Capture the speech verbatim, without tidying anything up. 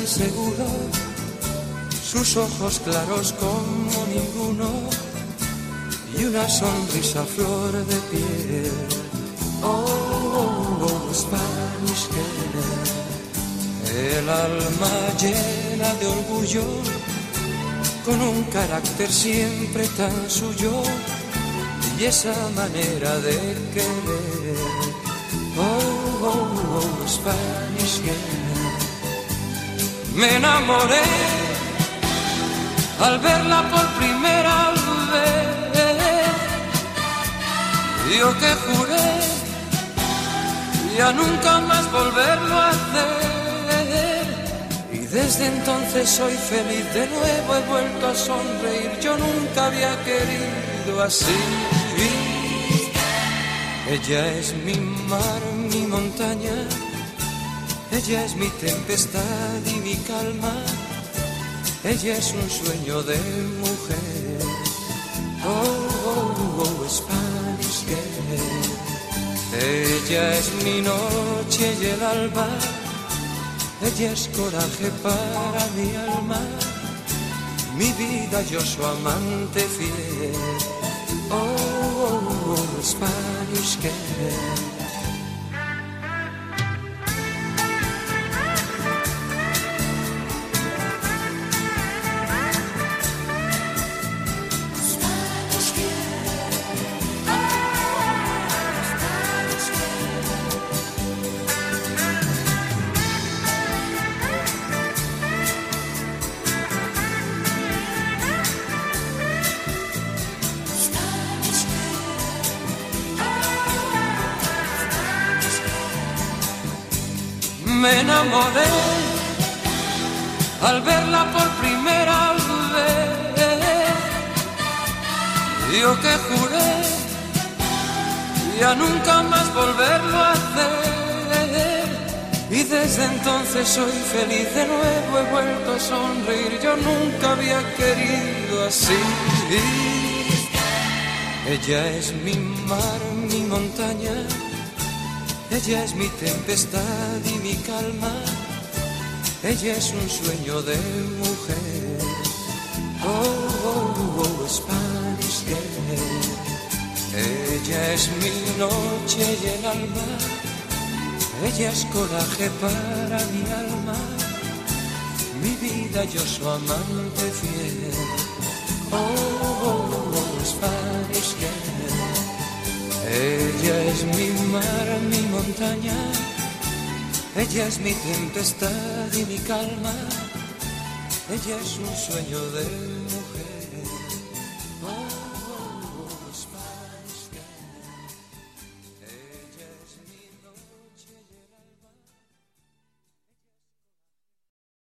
tan seguro, sus ojos claros como ninguno y una sonrisa flor de piel. Oh, oh, oh, Spanish girl. El alma llena de orgullo, con un carácter siempre tan suyo y esa manera de querer. Oh, oh, oh, Spanish girl. Me enamoré al verla por primera vez, yo que juré ya nunca más volverlo a hacer. Y desde entonces soy feliz, de nuevo he vuelto a sonreír, yo nunca había querido así. Ella es mi mar, mi montaña, ella es mi tempestad y mi calma, ella es un sueño de mujer. Oh, oh, oh, Spanish girl. Ella es mi noche y el alba, ella es coraje para mi alma, mi vida, yo su amante fiel. Oh, oh, oh, Spanish girl. Me enamoré al verla por primera vez, yo que juré ya nunca más volverlo a hacer. Y desde entonces soy feliz, de nuevo he vuelto a sonreír, yo nunca había querido así. Ella es mi mar, mi montaña, ella es mi tempestad y mi calma, ella es un sueño de mujer. Oh, oh, oh, Spanish girl. Ella es mi noche y el alma, ella es coraje para mi alma, mi vida, yo su amante fiel. Oh, oh, oh, Spanish girl. Ella es mi mar, mi montaña, ella es mi tempestad y mi calma, ella es un sueño de mujer.